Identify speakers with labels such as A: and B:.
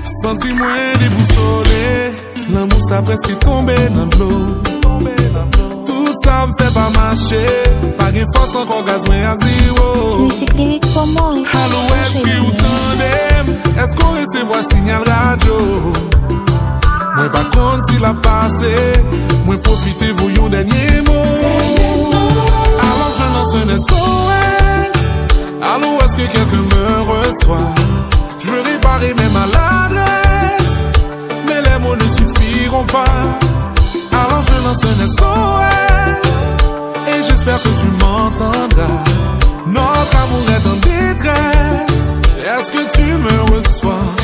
A: Senti-moi déboussolé, l'amour ça presque tombé dans l'eau. Tout ça me fait pas marcher, pas de force encore gaz moins à zéro.
B: Musique lyrique comment?
A: Allô, est-ce que vous tendez? Est-ce qu'on recevoir signal radio? Moi pas compte s'il a passé, moi profitez vous yon dernier mot. Alors je lance un SOS. Allô, est-ce que quelqu'un me reçoit? Je veux réparer mes maladresses, mais les mots ne suffiront pas. Alors je lance un SOS, et j'espère que tu m'entendras. Notre amour est en détresse, est-ce que tu me reçois?